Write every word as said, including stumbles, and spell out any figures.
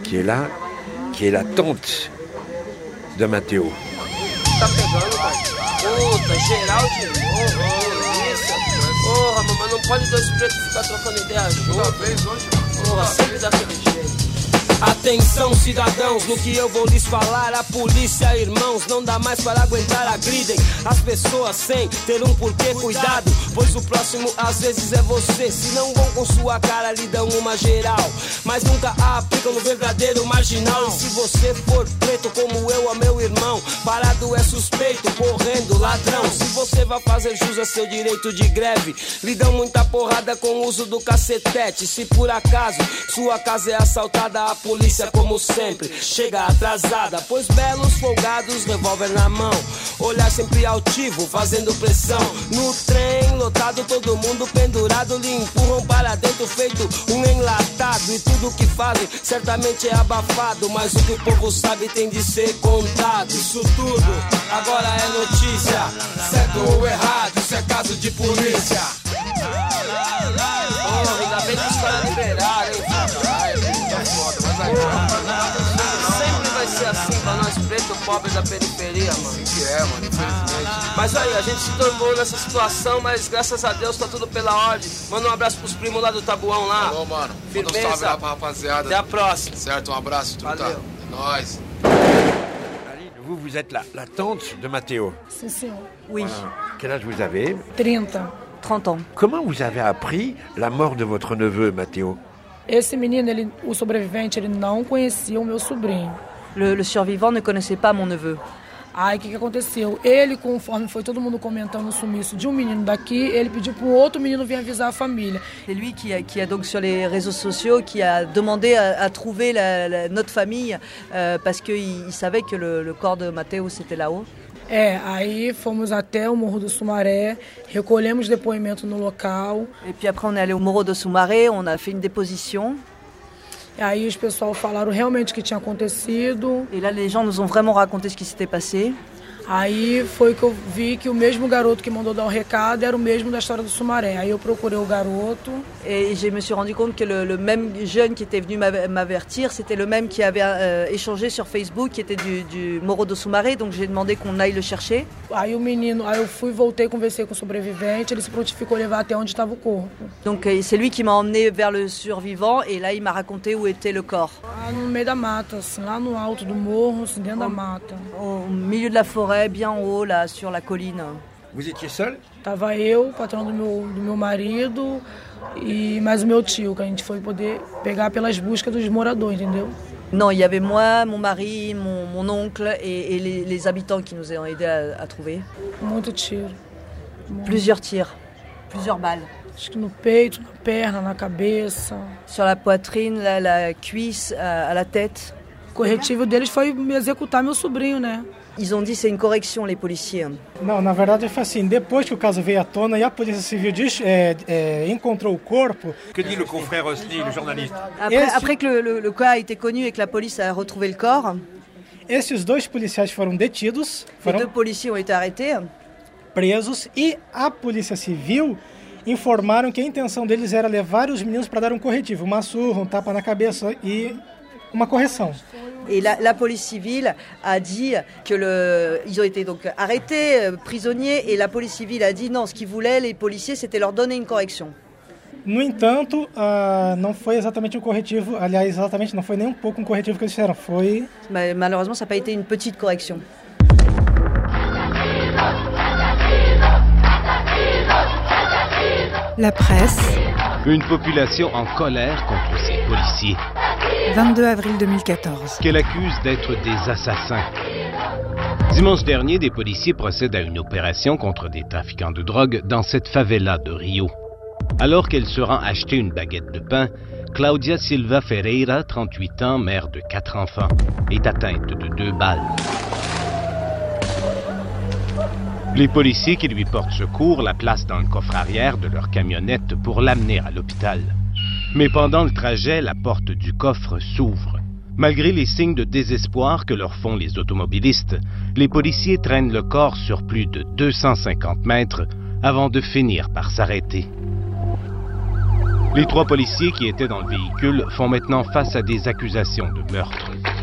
qui est là, qui est la tante de Matteo. Tá pegando, pai. Puta, geral de novo. Isso. Porra, mamãe, não pode dois pretos ficar trocando ideia junto. Porra, sempre daquele jeito. Atenção, cidadãos, no que eu vou lhes falar. A polícia, irmãos, não dá mais para aguentar. Agridem as pessoas sem ter um porquê. Cuidado, pois o próximo às vezes é você. Se não vão com sua cara, lhe dão uma geral, mas nunca a aplicam no verdadeiro marginal. E se você for preto como eu, ó meu irmão, parado é suspeito, correndo ladrão. Se você vai fazer jus a seu direito de greve, lhe dão muita porrada com o uso do cacetete. Se por acaso sua casa é assaltada, a polícia, como sempre, chega atrasada, pois belos folgados, revólver na mão, olhar sempre altivo, fazendo pressão. No trem lotado, todo mundo pendurado, lhe empurram para dentro, feito um enlatado. E tudo que fazem certamente é abafado, mas o que o povo sabe tem de ser contado. Isso tudo agora é notícia, certo ou errado, isso é caso de polícia. Oh, ainda bem que os caras liberaram, hein? Sempre vai ser assim pra nós pretos pobres da periferia, mano. Assim que é, mano, infelizmente. Mas aí, a gente se tornou nessa situação, mas graças a Deus tá tudo pela ordem. Manda um abraço pros primos lá do Tabuão lá. Falou, mano. Firmeza. Manda um salve lá pra rapaziada. Até a próxima. Certo, um abraço, truta. Valeu. É nóis. Aline, vous, vous êtes la, la tante de Matteo. Sim, senhor. Oui, Voilà. Quel âge vous avez? trinta. trente ans. Comment vous avez appris la mort de votre neveu, Matteo? Esse menino, ele, o sobrevivente, ele não conhecia o meu sobrinho. Le, le survivant ne connaissait pas mon neveu. Aí, o que, que aconteceu? Ele, conforme foi todo mundo comentando o sumiço de um menino daqui, ele pediu para o outro menino vir avisar a família. C'est lui qui a, qui a donc sur les réseaux sociaux qui a demandé à, à trouver la, la, notre famille euh, parce qu'il il savait que le, le corps de Matteo c'était là-haut. É, aí fomos até o Morro do Sumaré, recolhemos depoimento no local. Et puis après on est allé au Morro do Sumaré, on a fait une déposition. E aí os pessoal falaram realmente o que tinha acontecido. Et là les gens nous ont vraiment raconté ce qui s'était passé. Aí foi que eu vi que o mesmo garoto que mandou dar o recado era o mesmo da história do Sumaré. Aí eu procurei o garoto. Et je me suis rendu compte que le, le même jeune qui était venu m'avertir, c'était le même qui avait euh, échangé sur Facebook, qui était du, du Morro do Sumaré, donc j'ai demandé qu'on aille le chercher. Aí o menino, aí eu fui, voltei, conversei com o sobrevivente, ele se prontificou a levar até onde estava o corpo. Donc c'est lui qui m'a emmené vers le survivant et là il m'a raconté où était le corps. Ah, no meio da mata, assim, lá no alto do morro, assim, dentro da mata. Au milieu de la forêt, bien en haut, là, sur la colline. Vous étiez seul? Tava eu, o patrão do meu, do meu marido e mais o meu tio, que a gente foi poder pegar pelas buscas dos moradores, entendeu? Non, il y avait moi, mon mari, mon, mon oncle et, et les, les habitants qui nous ont aidés à, à trouver. Muito tiro. Muito. Plusieurs tirs, plusieurs balles. Acho que no peito, na perna, na cabeça. Sur la poitrine, la, la cuisse, à, à la tête. O corretivo deles foi me executar meu sobrinho, né? Ils ont dit c'est une correction, les policiers. Não, na verdade foi assim, depois que o caso veio à tona e a Polícia Civil diz, é, é, encontrou o corpo... Que dit le confrère Osni, le journaliste? Après, après que le, le, le cas a été connu et que la police a retrouvé le corps... Esses dois policiais foram detidos, foram les deux policiers ont été arrêtés, presos, e a Polícia Civil informaram que a intenção deles era levar os meninos para dar um corretivo, uma surra, um tapa na cabeça e uma correção. Et la, la police civile a dit que le, ils ont été donc arrêtés, prisonniers, et la police civile a dit non, ce qu'ils voulaient, les policiers, c'était leur donner une correction. No entanto, uh, não foi exatamente um corretivo, aliás, exatamente não foi nem um pouco um corretivo que eles fizeram, foi... Mais, malheureusement, ça n'a pas été une petite correction. La presse. Une population en colère contre ces policiers. vingt-deux avril deux mille quatorze. Qu'elle accuse d'être des assassins. Dimanche dernier, des policiers procèdent à une opération contre des trafiquants de drogue dans cette favela de Rio. Alors qu'elle se rend acheter une baguette de pain, Claudia Silva Ferreira, trente-huit ans, mère de quatre enfants, est atteinte de deux balles. Les policiers qui lui portent secours la placent dans le coffre arrière de leur camionnette pour l'amener à l'hôpital. Mais pendant le trajet, la porte du coffre s'ouvre. Malgré les signes de désespoir que leur font les automobilistes, les policiers traînent le corps sur plus de deux cent cinquante mètres avant de finir par s'arrêter. Les trois policiers qui étaient dans le véhicule font maintenant face à des accusations de meurtre.